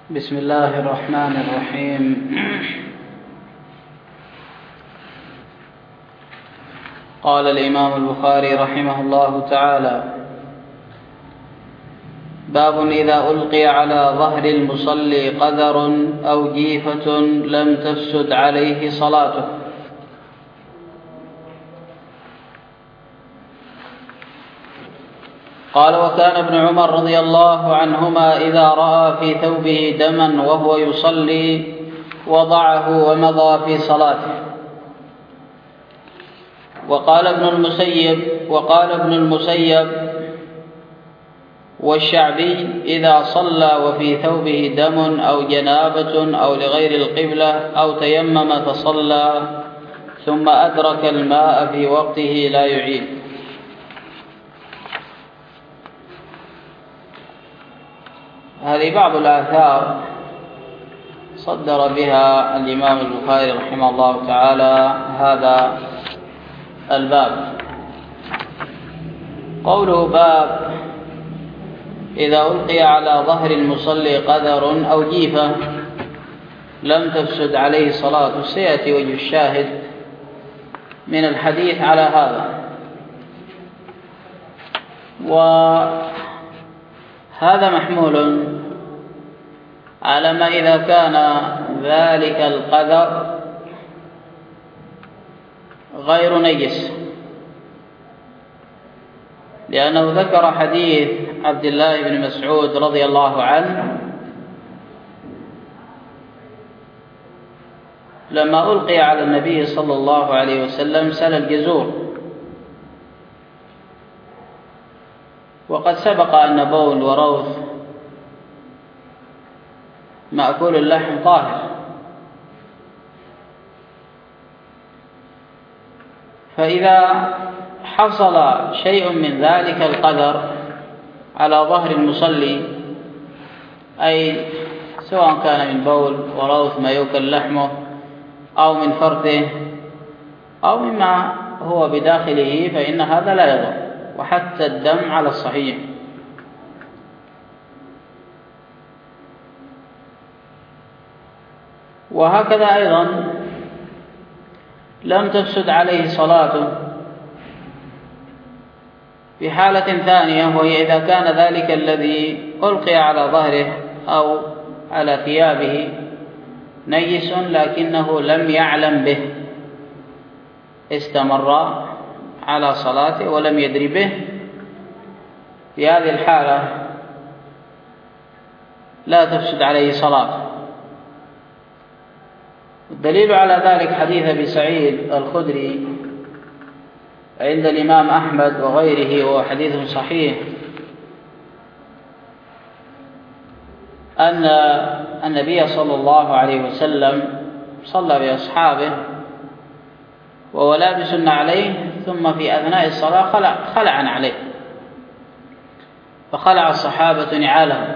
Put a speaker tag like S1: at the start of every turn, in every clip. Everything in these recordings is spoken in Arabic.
S1: بسم الله الرحمن الرحيم. قال الإمام البخاري رحمه الله تعالى: باب إذا ألقي على ظهر المصلي قدر أو جيفة لم تفسد عليه صلاته. قال: وكان ابن عمر رضي الله عنهما إذا رأى في ثوبه دما وهو يصلي وضعه ومضى في صلاته. وقال ابن المسيب والشعبي: إذا صلى وفي ثوبه دم أو جنابة أو لغير القبلة أو تيمم فصلى ثم أدرك الماء في وقته لا يعيد. هذه بعض الآثار صدر بها الإمام البخاري رحمه الله تعالى هذا الباب. قوله باب إذا ألقي على ظهر المصلي قدر أو جيفة لم تفسد عليه صلاة، سيأتي وجه الشاهد من الحديث على هذا. وهذا محمول على ما إذا كان ذلك القدر غير نجس، لأنه ذكر حديث عبد الله بن مسعود رضي الله عنه لما ألقي على النبي صلى الله عليه وسلم سل الجزور، وقد سبق أن بول وروث مأكول اللحم طاهر، فإذا حصل شيء من ذلك القدر على ظهر المصلي، أي سواء كان من بول وروث ما يؤكل لحمه أو من فرثه أو مما هو بداخله، فإن هذا لا يضر، وحتى الدم على الصحيح. وهكذا أيضا لم تفسد عليه صلاته في حالة ثانية، وهي إذا كان ذلك الذي ألقي على ظهره أو على ثيابه نجس لكنه لم يعلم به، استمر على صلاته ولم يدري به. في هذه الحالة لا تفسد عليه صلاته. الدليل على ذلك حديث أبي سعيد الخدري عند الإمام أحمد وغيره، وهو حديث صحيح، أن النبي صلى الله عليه وسلم صلى بأصحابه وهو لابس عليه، ثم في أثناء الصلاة خلع عليه، فخلع الصحابة نعالهم،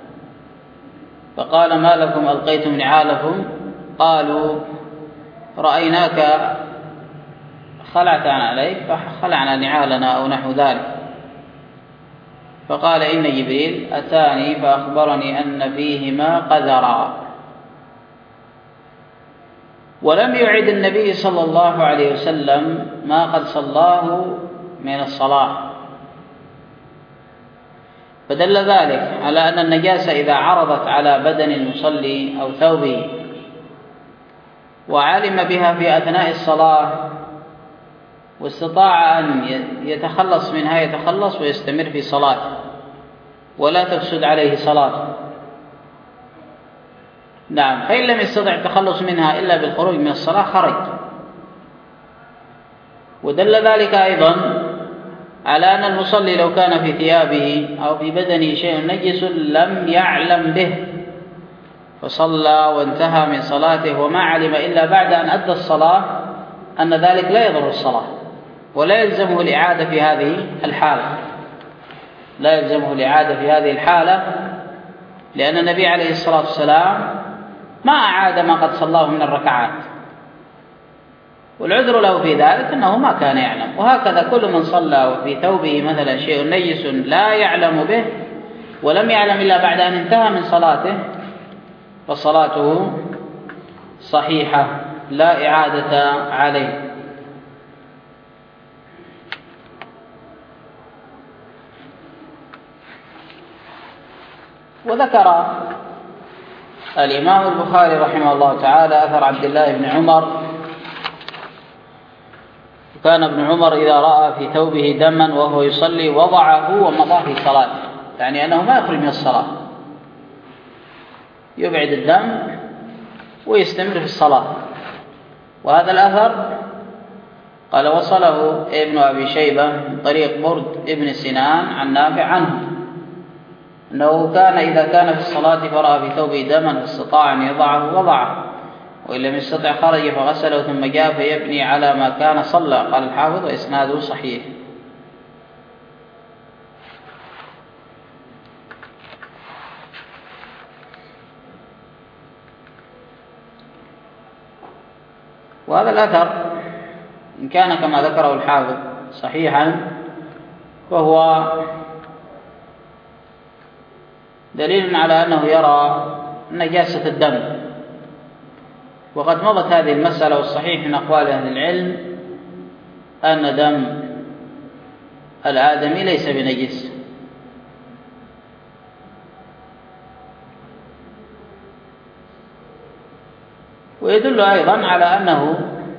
S1: فقال: ما لكم ألقيتم نعالكم؟ قالوا: رأيناك خلعت عليك فخلعنا نعالنا أو نحو ذلك. فقال: إن جبريل أتاني فأخبرني أن فيهما قدرا. ولم يعد النبي صلى الله عليه وسلم ما قد صلاه من الصلاة، فدل ذلك على أن النجاسة إذا عرضت على بدن المصلي أو ثوبه وعلم بها في أثناء الصلاة واستطاع أن يتخلص منها يتخلص ويستمر في صلاته ولا تفسد عليه صلاته. نعم، فإن لم يستطع التخلص منها إلا بالخروج من الصلاة خرج. ودل ذلك أيضا على أن المصلي لو كان في ثيابه أو في بدنه شيء نجس لم يعلم به فصلى وانتهى من صلاته وما علم إلا بعد أن أدى الصلاة أن ذلك لا يضر الصلاة، ولا يلزمه الإعادة في هذه الحالة، لا يلزمه الإعادة في هذه الحالة، لأن النبي عليه الصلاة والسلام ما أعاد ما قد صلاه من الركعات، والعذر له في ذلك أنه ما كان يعلم. وهكذا كل من صلى وفي ثوبه مثلا شيء نجس لا يعلم به ولم يعلم إلا بعد أن انتهى من صلاته فصلاته صحيحة لا إعادة عليه. وذكر الإمام البخاري رحمه الله تعالى أثر عبد الله بن عمر: كان ابن عمر إذا رأى في ثوبه دما وهو يصلي وضعه ومضى في صلاته، يعني أنه ما يخرج من الصلاة، يبعد الدم ويستمر في الصلاة. وهذا الأثر قال وصله ابن أبي شيبة من طريق برد ابن سنان عن نافع عنه أنه كان إذا كان في الصلاة فرأى في ثوبه دما فاستطاع أن يضعه وضعه، وإن لم يستطع خرج فغسله ثم جاء فيبني على ما كان صلى. قال الحافظ: وإسناده صحيح. وهذا الأثر إن كان كما ذكره الحافظ صحيحا فهو دليل على أنه يرى نجاسة الدم، وقد مضت هذه المسألة، والصحيح من أقوال أهل العلم أن دم الآدمي ليس بنجس. ويدل أيضا على أنه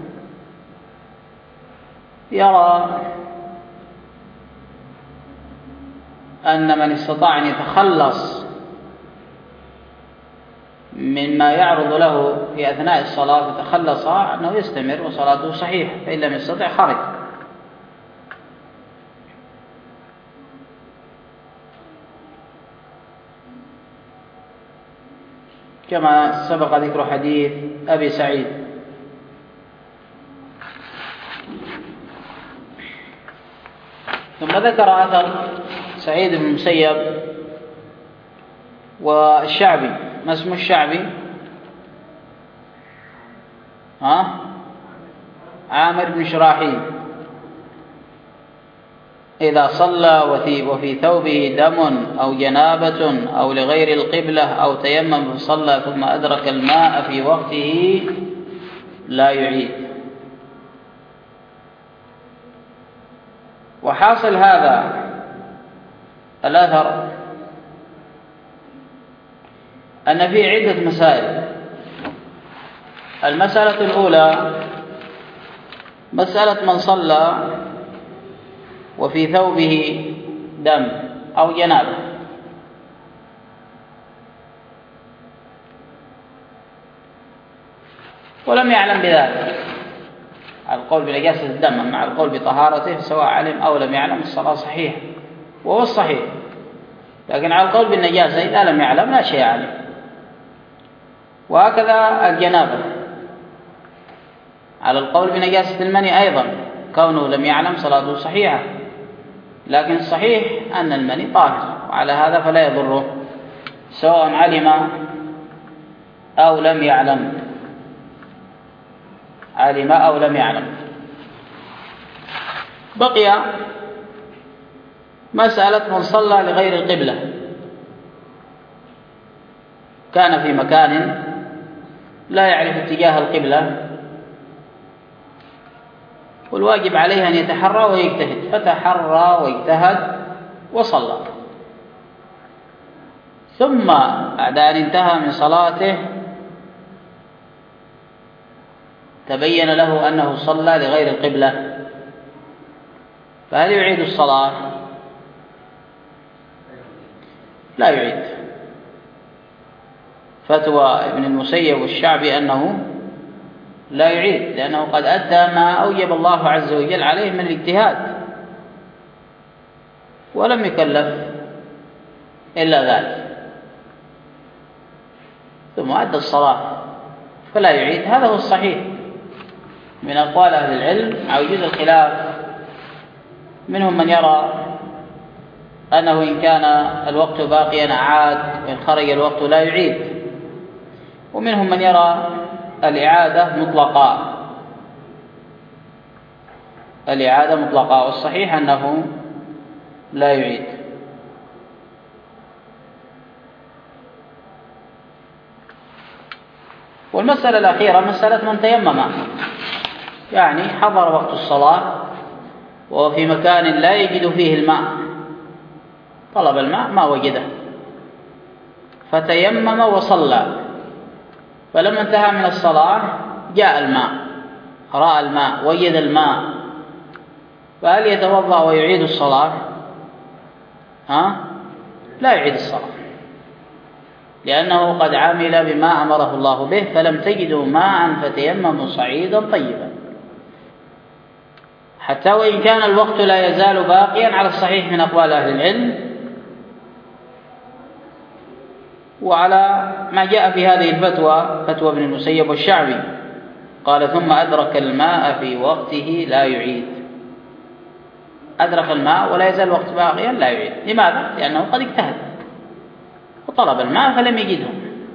S1: يرى أن من استطاع أن يتخلص مما يعرض له في أثناء الصلاة فتخلص أنه يستمر وصلاته صحيحة، فإن لم يستطع خرج. كما سبق ذكر حديث أبي سعيد. ثم ذكر أثر سعيد بن المسيب والشعبي. ما اسم الشعبي؟ عامر بن شراحيل: إذا صلى وفي ثوبه دم أو جنابة أو لغير القبلة أو تيمم فصلى ثم أدرك الماء في وقته لا يعيد. وحاصل هذا الأثر أن فيه عدة مسائل. المسألة الأولى مسألة من صلى وفي ثوبه دم أو جنابة، ولم يعلم بذلك، على القول بنجاسة الدم مع القول بطهارته، سواء علم أو لم يعلم الصلاة صحيحة، وهو الصحيح. لكن على القول بالنجاسة إذا لم يعلم لا شيء عليه. وهكذا الجنابة على القول بنجاسة المني أيضا، كونه لم يعلم صلاته صحيحة، لكن الصحيح أن المني طاهر، وعلى هذا فلا يضره سواء علم أو لم يعلم، علم أو لم يعلم. بقي مسألة من صلى لغير القبلة، كان في مكان لا يعرف اتجاه القبلة، والواجب عليه أن يتحرى ويجتهد، فتحرى واجتهد وصلى. ثم بعد أن انتهى من صلاته تبين له أنه صلى لغير القبلة، فهل يعيد الصلاة؟ لا يعيد. فتوى ابن المسيب والشعبي أنه لا يعيد، لأنه قد أدى ما أوجب الله عز وجل عليه من الاجتهاد، ولم يكلف إلا ذلك، ثم أدى الصلاة فلا يعيد. هذا هو الصحيح من أقوال أهل العلم، مع وجود الخلاف. منهم من يرى أنه إن كان الوقت باقيا أعاد، وإن خرج الوقت لا يعيد. ومنهم من يرى الإعادة مطلقة، الإعادة مطلقة، والصحيح أنه لا يعيد. والمسألة الأخيرة مسألة من تيمم، يعني حضر وقت الصلاة وهو في مكان لا يجد فيه الماء، طلب الماء ما وجده فتيمم وصلى، فلما انتهى من الصلاة جاء الماء، رأى الماء، وجد الماء، فهل يتوضأ ويعيد الصلاة؟ لا يعيد الصلاة، لأنه قد عمل بما أمره الله به، فلم تجدوا ماء فتيمموا صعيدا طيبا، حتى وإن كان الوقت لا يزال باقيا على الصحيح من أقوال أهل العلم، وعلى ما جاء في هذه الفتوى فتوى ابن المسيب والشعبي، قال ثم أدرك الماء في وقته لا يعيد، أدرك الماء ولا يزال الوقت باقيا لا يعيد. لماذا؟ لأنه قد اجتهد وطلب الماء فلم يجده،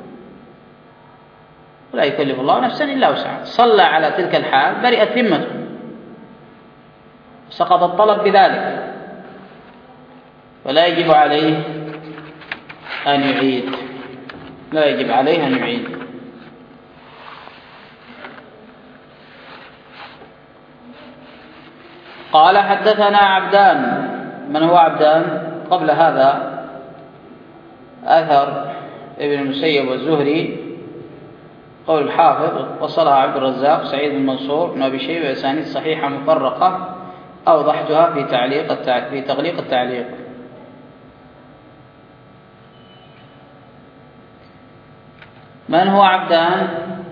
S1: ولا يكلف الله نفسا إلا وسعها، صلى على تلك الحال برئت ذمته، سقط الطلب بذلك، ولا يجب عليه أن يعيد، لا يجب عليه أن يعيد. قال حدثنا عبدان. من هو عبدان؟ قبل هذا أثر ابن المسيب والزهري قول الحافظ وصلها عبد الرزاق سعيد بن منصور بن أبي شيبة بأسانيد صحيحة مفرقة، أوضحتها في تغليق التعليق. من هو عبدان؟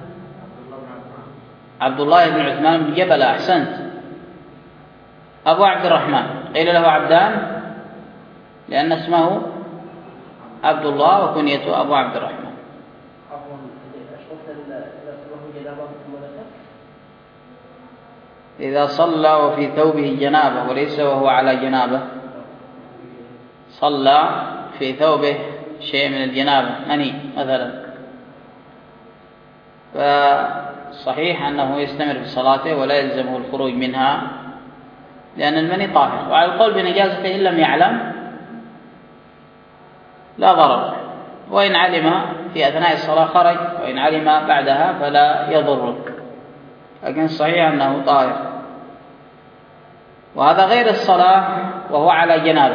S1: عبد الله بن عثمان بن جبل. أحسنت، أبو عبد الرحمن. قيل له عبدان لأن اسمه عبد الله وكنيته أبو عبد الرحمن. إذا صلى وفي ثوبه جنابة وليس وهو على جنابة، صلى في ثوبه شيء من الجنابة، مني مثلا، فصحيح أنه يستمر في صلاته ولا يلزمه الخروج منها، لأن المني طاهر. وعلى القول بنجاسته إن لم يعلم لا ضرر، وإن علم في أثناء الصلاة خرج، وإن علم بعدها فلا يضرك، لكن الصحيح أنه طاهر. وهذا غير الصلاة وهو على جنابه،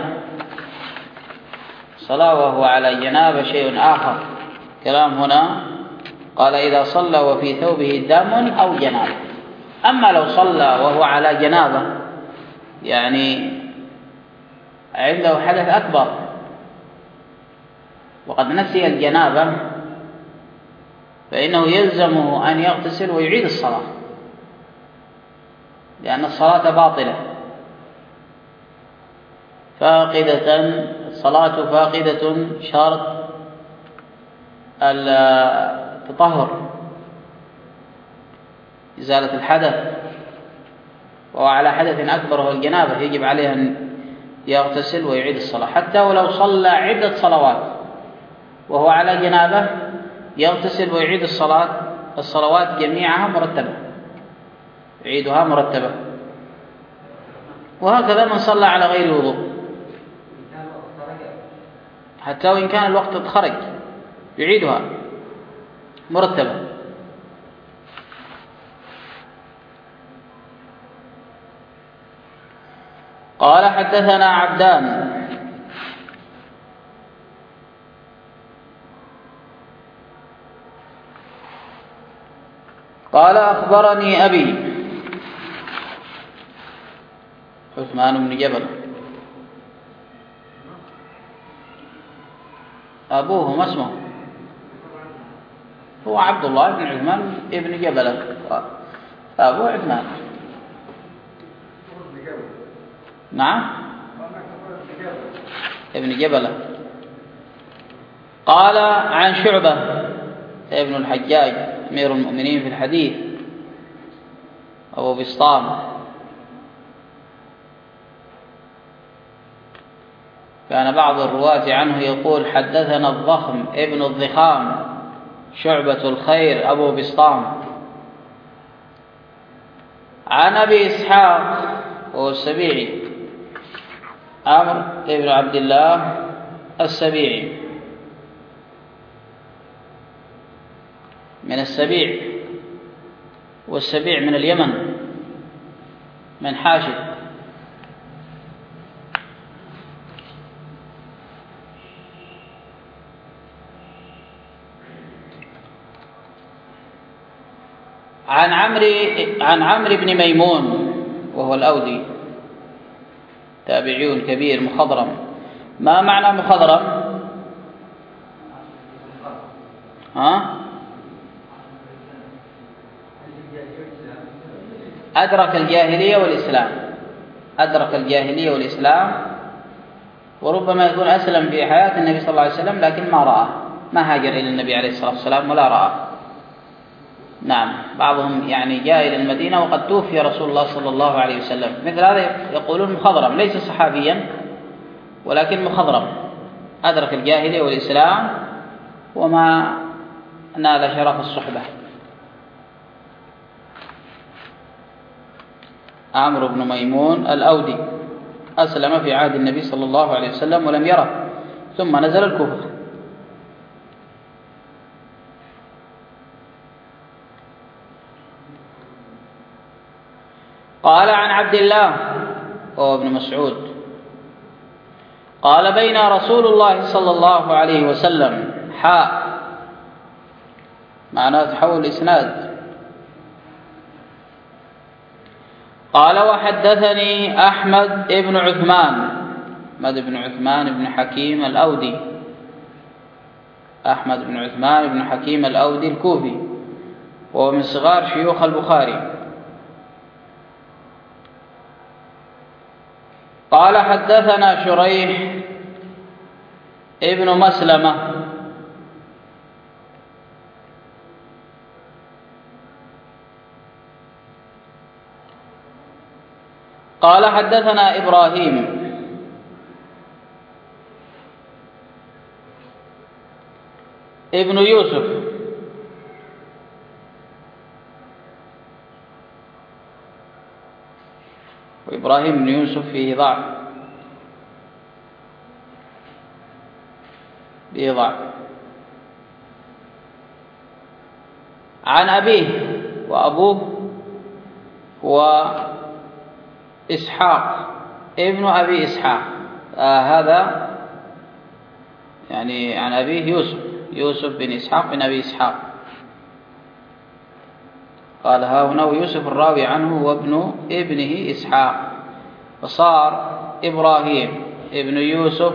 S1: الصلاة وهو على جنابه شيء آخر. كلام هنا قال إذا صلى وفي ثوبه دم أو جنابه. أما لو صلى وهو على جنابه، يعني عنده حدث أكبر وقد نسي الجنابة، فإنه يلزمه أن يغتسل ويعيد الصلاة، لأن الصلاة باطلة فاقدة، الصلاة فاقدة شرط التطهر، إزالة الحدث، وهو على حدث أكبر هو الجنابة، يجب عليه أن يغتسل ويعيد الصلاة. حتى ولو صلى عدة صلوات وهو على جنابه يغتسل ويعيد الصلوات جميعها مرتبة، يعيدها مرتبة. وهكذا من صلى على غير وضوء، حتى وإن كان الوقت قد خرج يعيدها مرتبة. قال حدثنا عبدان. قال أخبرني أبي عثمان بن جبل، أبوه ما اسمه؟ هو عبد الله بن عثمان بن جبل، أبوه عثمان. نعم، ابن جبل. قال عن شعبة ابن الحجاج أمير المؤمنين في الحديث أبو بسطام، كان بعض الرواة عنه يقول حدثنا الضخم ابن الضخام شعبة الخير أبو بسطام. عن أبي إسحاق وهو السبيعي عمرو بن عبد الله السبيعي من السبيع، والسبيع من اليمن، من حاشد. عن عمرو بن ميمون وهو الأودي، تابعي كبير مخضرم. ما معنى مخضرم؟ أدرك الجاهلية والإسلام، أدرك الجاهلية والإسلام، وربما يكون أسلم في حياة النبي صلى الله عليه وسلم لكن ما رأى، ما هاجر إلى النبي عليه الصلاة والسلام ولا رأى. نعم، بعضهم يعني جاء إلى المدينة وقد توفي رسول الله صلى الله عليه وسلم، مثل هذا يقولون مخضرم، ليس صحابيا ولكن مخضرم، أدرك الجاهلية والإسلام وما نال شرف الصحبة. عمرو بن ميمون الأودي أسلم في عهد النبي صلى الله عليه وسلم ولم يره، ثم نزل الكوفة. قال عن عبد الله وهو ابن مسعود قال بين رسول الله صلى الله عليه وسلم معناه تحول الإسناد. قال وحدثني أحمد بن عثمان بن حكيم الأودي، أحمد بن عثمان بن حكيم الأودي الكوفي، وهو من صغار شيوخ البخاري. قال حدثنا شريح ابن مسلمة قال حدثنا إبراهيم ابن يوسف وإبراهيم بن يوسف فيه ضعف عن أبيه، وأبوه هو إسحاق ابن أبي إسحاق، هذا يعني عن أبيه يوسف بن إسحاق بن أبي إسحاق. قال ها هنا ويوسف الراوي عنه وابن ابنه إسحاق، فصار إبراهيم ابن يوسف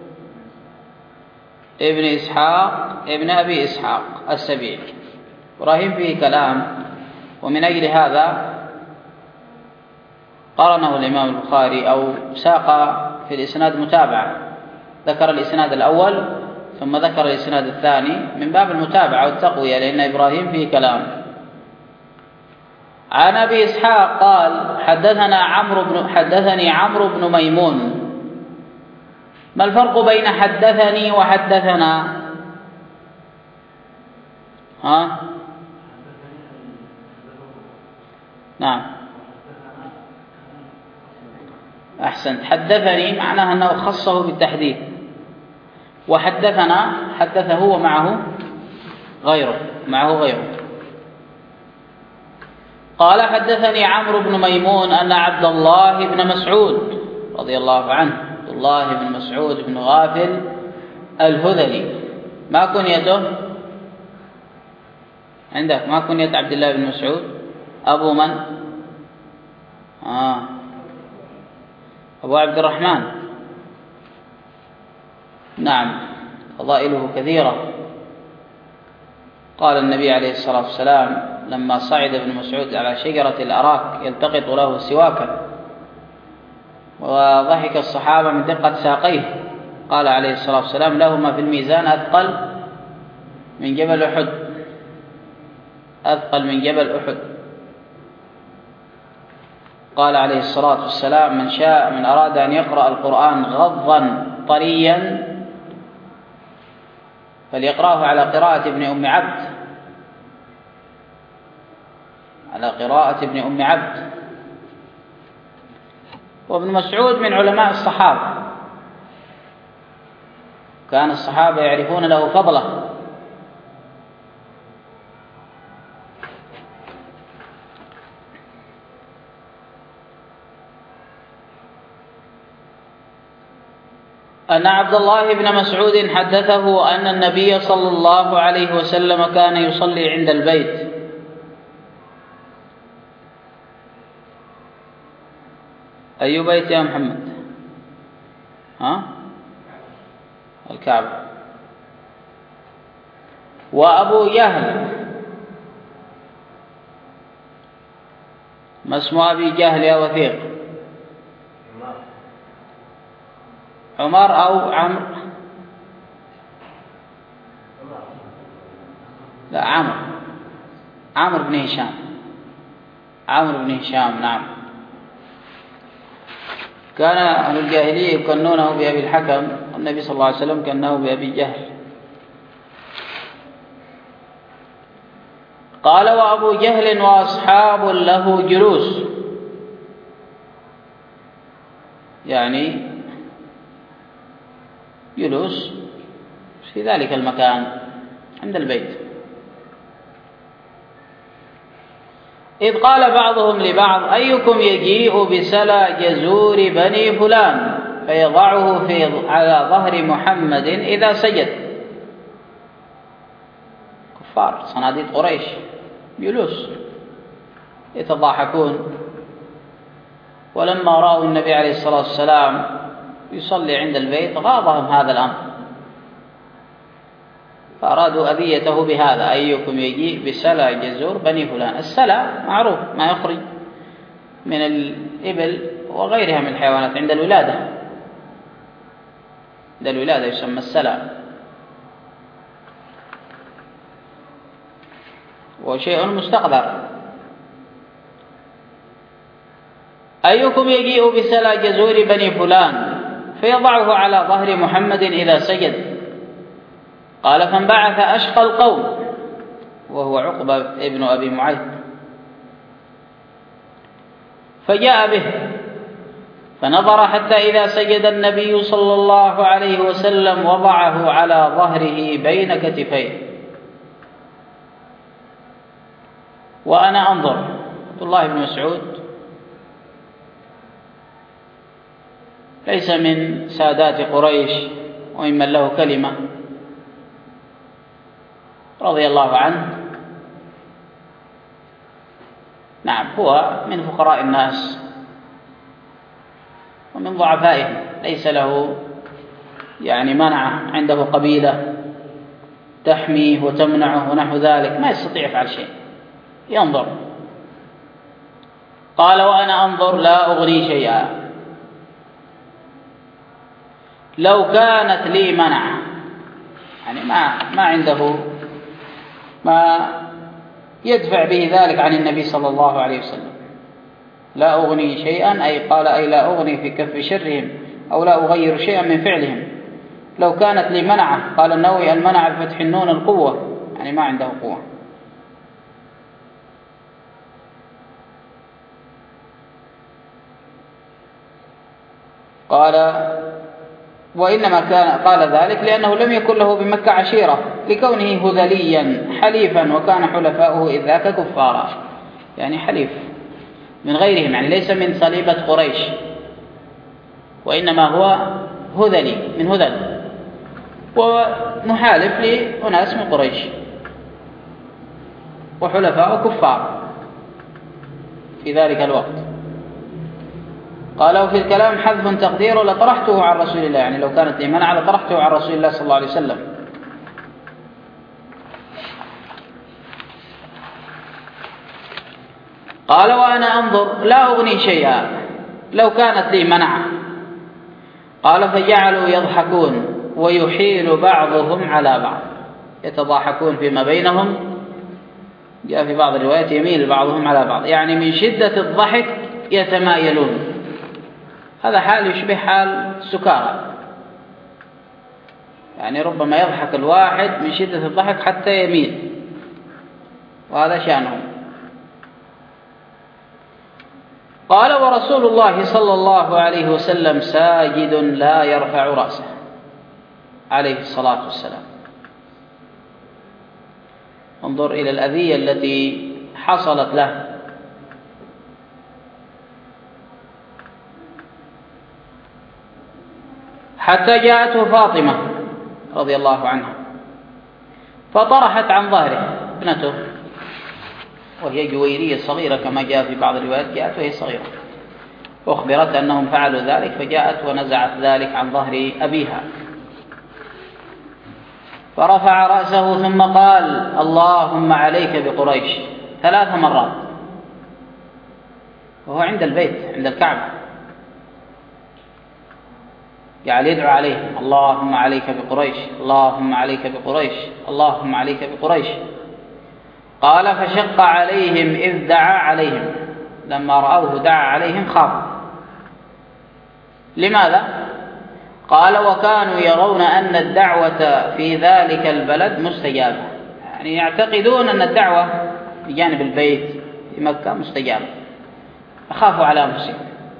S1: ابن إسحاق ابن أبي إسحاق السبيعي. إبراهيم فيه كلام، ومن أجل هذا قرنه الإمام البخاري أو ساق في الإسناد متابعة، ذكر الإسناد الأول ثم ذكر الإسناد الثاني من باب المتابعة والتقوية، لأن إبراهيم فيه كلام. عن أبي إسحاق قال حدثني عمرو بن ميمون. ما الفرق بين حدثني وحدثنا؟ نعم أحسنت. حدثني معناها أنه خصه بالتحديث، وحدثنا حدثه هو معه غيره. قال حدثني عمرو بن ميمون أن عبد الله بن مسعود رضي الله عنه، عبد الله بن مسعود بن غافل الهذلي، ما كنيته عندك؟ ما كنية عبد الله بن مسعود؟ أبو من؟ أبو عبد الرحمن. نعم، فضائله كثيرة. قال النبي عليه الصلاة والسلام لما صعد ابن مسعود على شجرة الأراك يلتقط له سواكا، وضحك الصحابة من دقة ساقيه، قال عليه الصلاة والسلام لهما في الميزان أثقل من جبل أحد. قال عليه الصلاة والسلام من أراد أن يقرأ القرآن غضا طريا فليقرأه على قراءة ابن أم عبد. وابن مسعود من علماء الصحابة، كان الصحابة يعرفون له فضله، أن عبد الله بن مسعود حدثه أن النبي صلى الله عليه وسلم كان يصلي عند البيت. أي بيت يا محمد؟ الكعبة. وأبو جهل، ما اسم أبي جهل يا وثيق؟ عمر أو عمرو؟ لا، عمرو بن هشام. عمرو بن هشام، نعم. كان أهل الجاهلية يكنونه بأبي الحكم، والنبي صلى الله عليه وسلم كنه بأبي جهل. قال: وأبو جهل وأصحاب له جلوس، يعني جلوس في ذلك المكان عند البيت. إذ قال بعضهم لبعض: أيكم يجيء بسلا جزور بني فلان فيضعه على ظهر محمد إذا سجد. كفار صناديد قريش جلوس يتضاحكون، ولما رأوا النبي عليه الصلاة والسلام يصلي عند البيت غاضهم هذا الأمر، فأرادوا أذيته بهذا: أيكم يجيء بسلا جزور بني فلان. السلا معروف، ما يخرج من الإبل وغيرها من الحيوانات عند الولادة. عند الولادة يسمى السلا، وشيء مستقذر. أيكم يجيء بسلا جزور بني فلان فيضعه على ظهر محمد إذا سجد. قال: فانبعث أشقى القوم، وهو عقبة ابن أبي معيط، فجاء به فنظر حتى إذا سجد النبي صلى الله عليه وسلم وضعه على ظهره بين كتفيه، وأنا أنظر. عبد الله بن مسعود ليس من سادات قريش وممن له كلمة رضي الله عنه، نعم، هو من فقراء الناس ومن ضعفائهم، ليس له يعني منع، عنده قبيلة تحميه وتمنعه ونحو ذلك، ما يستطيع يفعل شيء، ينظر. قال: وأنا أنظر لا أغني شيئا، لو كانت لي منع، يعني ما عنده ما يدفع به ذلك عن النبي صلى الله عليه وسلم. لا أغني شيئا، أي قال أي لا أغني في كف شرهم، أو لا أغير شيئا من فعلهم. لو كانت لي منعة، قال النووي: المنع بفتح النون القوة، يعني ما عنده قوة. قال: وإنما قال ذلك لأنه لم يكن له بمكة عشيرة، لكونه هذليا حليفا، وكان حلفاؤه إذ ذاك كفارا، يعني حليف من غيرهم، يعني ليس من صليبة قريش، وإنما هو هذلي من هذل، ومحالف لأناس من قريش، وحلفاؤه كفار في ذلك الوقت. قال: وفي الكلام حذف تقديره لطرحته عن رسول الله، يعني لو كانت لي منع لطرحته عن رسول الله صلى الله عليه وسلم. قال: وأنا أنظر لا أغني شيئا، لو كانت لي منع. قال: فجعلوا يضحكون ويحيل بعضهم على بعض، يتضاحكون فيما بينهم. جاء في بعض الروايات يميل بعضهم على بعض، يعني من شدة الضحك يتمايلون. هذا حال يشبه حال السكارى، يعني ربما يضحك الواحد من شدة الضحك حتى يميل، وهذا شأنهم. قال: ورسول الله صلى الله عليه وسلم ساجد لا يرفع رأسه عليه الصلاة والسلام. انظر إلى الأذية التي حصلت له. حتى جاءته فاطمة رضي الله عنها فطرحت عن ظهره ابنته، وهي جويرية صغيرة كما جاء في بعض الروايات، جاءت وهي صغيرة، أخبرت أنهم فعلوا ذلك فجاءت ونزعت ذلك عن ظهر أبيها، فرفع رأسه ثم قال: اللهم عليك بقريش 3 مرات، وهو عند البيت عند الكعبة، جعل يدعو عليه: اللهم عليك بقريش، اللهم عليك بقريش، اللهم عليك بقريش. قال: فشق عليهم إذ دعا عليهم، لما رأوه دعا عليهم خافوا. لماذا؟ قال: وكانوا يرون أن الدعوة في ذلك البلد مستجابة، يعني يعتقدون أن الدعوة بجانب البيت في مكة مستجابة، أخافوا على أنفسهم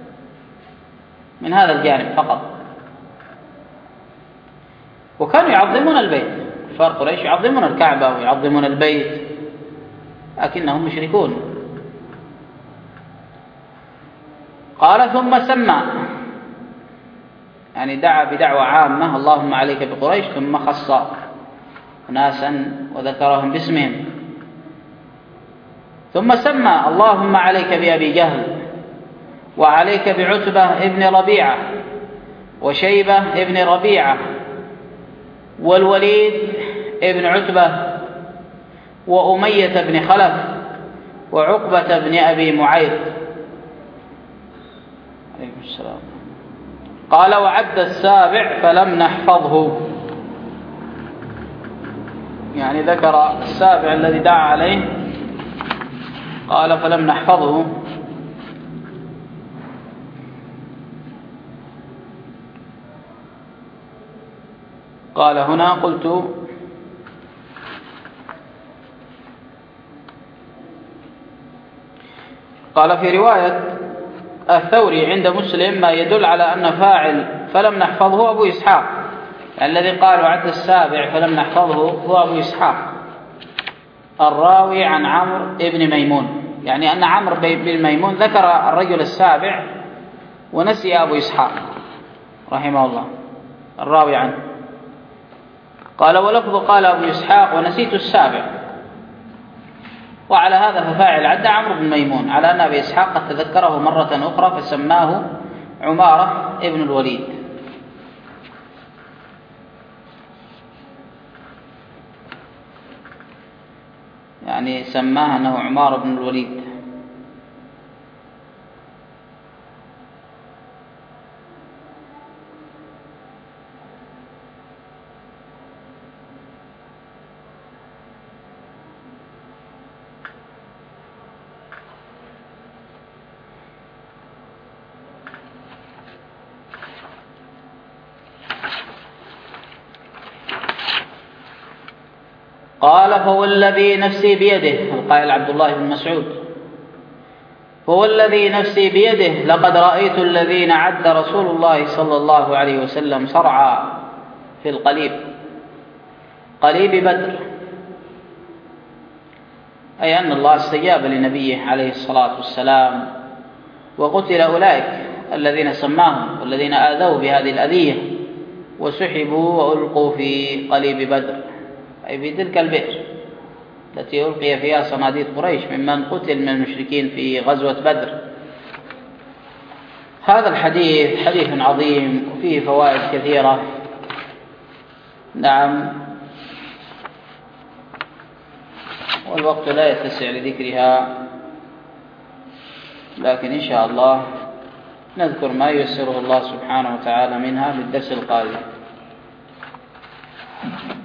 S1: من هذا الجانب فقط. وكانوا يعظمون البيت، كفار قريش يعظمون الكعبة ويعظمون البيت، لكنهم مشركون. قال: ثم سمى، يعني دعا بدعوة عامة: اللهم عليك بقريش، ثم خص ناسا وذكرهم باسمهم. ثم سمى: اللهم عليك بأبي جهل، وعليك بعتبة ابن ربيعة، وشيبة ابن ربيعة، والوليد ابن عتبة، وأمية بن خلف، وعقبة بن أبي معيط. عليكم السلام. قال: وعد السابع فلم نحفظه، يعني ذكر السابع الذي دعا عليه، قال: فلم نحفظه. قال هنا: قلت قال في رواية الثوري عند مسلم ما يدل على أن فاعل فلم نحفظه أبو إسحاق، الذي قال وعد السابع فلم نحفظه هو أبو إسحاق الراوي عن عمرو بن ميمون، يعني أن عمرو بن ميمون ذكر الرجل السابع ونسي أبو إسحاق رحمه الله الراوي عنه. قال: ولفظ قال أبو إسحاق ونسيت السابع، وعلى هذا ففاعل عد عمرو بن ميمون، على أن أبي إسحاق قد تذكره مرة أخرى فسماه عمارة ابن الوليد. يعني سماه أنه عمار بن الوليد. قال: فوالذي نفسي بيده، القائل عبد الله بن مسعود: فوالذي نفسي بيده لقد رأيت الذين عد رسول الله صلى الله عليه وسلم صرعى في القليب، قليب بدر، أي أن الله استجاب لنبيه عليه الصلاة والسلام، وقتل أولئك الذين سماهم والذين آذوا بهذه الأذية، وسحبوا وألقوا في قليب بدر، أي في تلك البئر التي ألقي فيها صناديد قريش ممن قتل من المشركين في غزوة بدر. هذا الحديث حديث عظيم وفيه فوائد كثيرة، نعم، والوقت لا يتسع لذكرها، لكن إن شاء الله نذكر ما ييسره الله سبحانه وتعالى منها في الدرس القادم.